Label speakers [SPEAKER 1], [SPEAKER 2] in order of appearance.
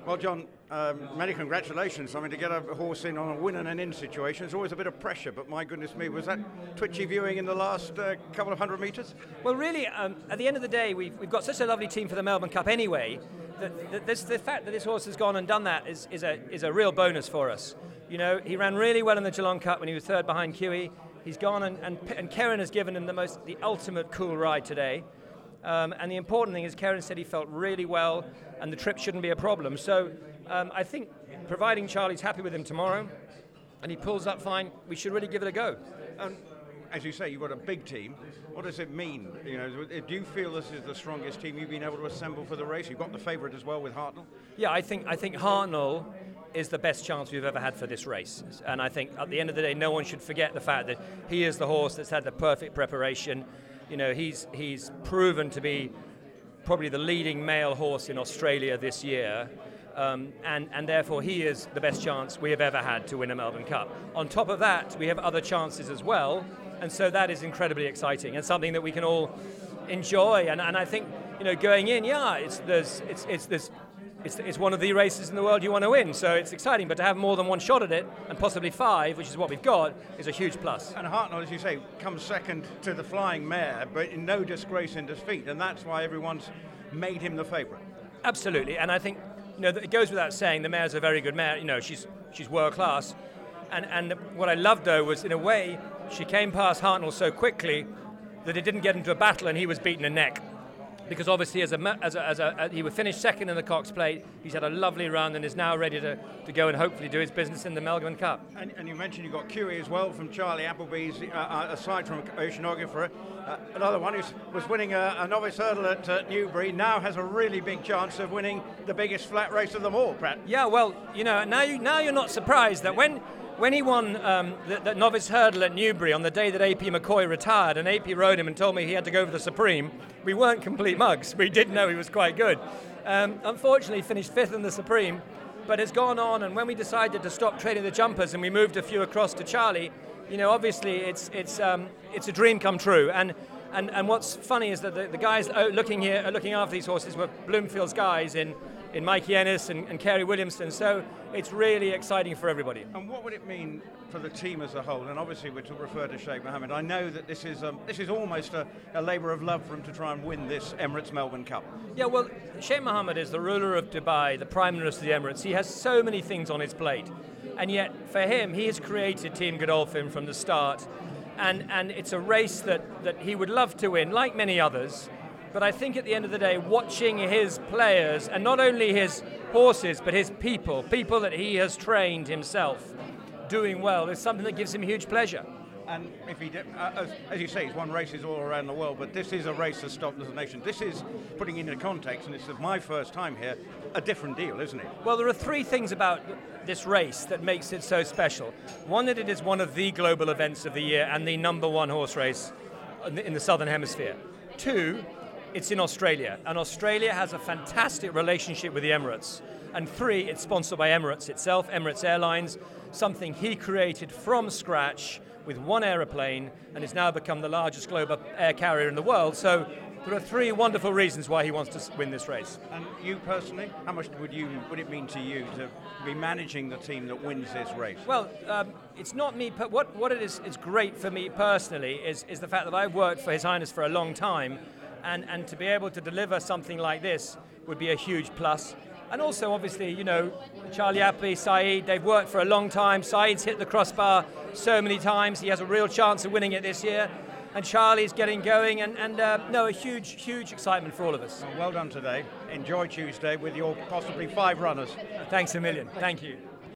[SPEAKER 1] Well, John, many congratulations. I mean, to get a horse in on a win and an in situation is always a bit of pressure, but my goodness me, was that twitchy viewing in the last couple of 100 metres?
[SPEAKER 2] Well, really, at the end of the day, we've got such a lovely team for the Melbourne Cup anyway, that the fact that this horse has gone and done that is a real bonus for us. You know, he ran really well in the Geelong Cup when he was third behind Huey. He's gone and Karen has given him the ultimate cool ride today. And the important thing is Karen said he felt really well and the trip shouldn't be a problem. So I think providing Charlie's happy with him tomorrow and he pulls up fine, we should really give it a go.
[SPEAKER 1] As you say, you've got a big team. What does it mean? You know, do you feel this is the strongest team you've been able to assemble for the race? You've got the favourite as well with Hartnell.
[SPEAKER 2] Yeah, I think Hartnell is the best chance we've ever had for this race. And I think at the end of the day, no one should forget the fact that he is the horse that's had the perfect preparation. You know, he's proven to be probably the leading male horse in Australia this year. And therefore he is the best chance we have ever had to win a Melbourne Cup. On top of that, we have other chances as well. And so that is incredibly exciting and something that we can all enjoy. And I think, you know, going in, it's one of the races in the world you want to win, so it's exciting. But to have more than one shot at it, and possibly 5, which is what we've got, is a huge plus.
[SPEAKER 1] And Hartnell, as you say, comes second to the Flying Mare, but in no disgrace in defeat, and that's why everyone's made him the favourite.
[SPEAKER 2] Absolutely, and I think, you know, it goes without saying the mare's a very good mare. You know, she's world class, and what I loved though was, in a way, she came past Hartnell so quickly that it didn't get into a battle, and he was beaten a neck. Because obviously, he would finish second in the Cox Plate. He's had a lovely run and is now ready to go and hopefully do his business in the Melbourne Cup.
[SPEAKER 1] And you mentioned you got Cuey as well from Charlie Appleby's, aside from Oceanographer. Another one who was winning a novice hurdle at Newbury now has a really big chance of winning the biggest flat race of them all, Pratt.
[SPEAKER 2] Yeah, well, you know, now you're not surprised that when he won the novice hurdle at Newbury on the day that AP McCoy retired, and AP rode him and told me he had to go for the Supreme, we weren't complete mugs. We did know he was quite good. Unfortunately, he finished 5th in the Supreme, but has gone on, and when we decided to stop trading the jumpers and we moved a few across to Charlie, you know, obviously it's a dream come true. And what's funny is that the guys looking after these horses were Bloomfield's guys in Mikey Ennis and Kerry Williamson, so it's really exciting for everybody.
[SPEAKER 1] And what would it mean for the team as a whole? And obviously we're to refer to Sheikh Mohammed. I know that this is almost a labour of love for him to try and win this Emirates Melbourne Cup.
[SPEAKER 2] Yeah, well, Sheikh Mohammed is the ruler of Dubai, the Prime Minister of the Emirates. He has so many things on his plate, and yet for him, he has created Team Godolphin from the start, and it's a race that he would love to win, like many others. But I think at the end of the day, watching his players, and not only his horses, but his people that he has trained himself, doing well, is something that gives him huge pleasure.
[SPEAKER 1] And if he did, as you say, he's won races all around the world, but this is a race that stopped as a nation. This is, putting into context, and it's my first time here, a different deal, isn't it?
[SPEAKER 2] Well, there are 3 things about this race that makes it so special. One, that it is one of the global events of the year and the number 1 horse race in the Southern Hemisphere. 2, it's in Australia, and Australia has a fantastic relationship with the Emirates. And 3, it's sponsored by Emirates itself, Emirates Airlines, something he created from scratch with 1 aeroplane, and has now become the largest global air carrier in the world. So there are 3 wonderful reasons why he wants to win this race.
[SPEAKER 1] And you personally, how much would it mean to you to be managing the team that wins this race?
[SPEAKER 2] Well, it's not me. What it is, it's great for me personally, is the fact that I've worked for His Highness for a long time, and to be able to deliver something like this would be a huge plus. And also, obviously, you know, Charlie Appleby, Saeed, they've worked for a long time. Saeed's hit the crossbar so many times. He has a real chance of winning it this year. And Charlie's getting going, and a huge excitement for all of us.
[SPEAKER 1] Well done today. Enjoy Tuesday with your possibly 5 runners.
[SPEAKER 2] Thanks a million. Thank you.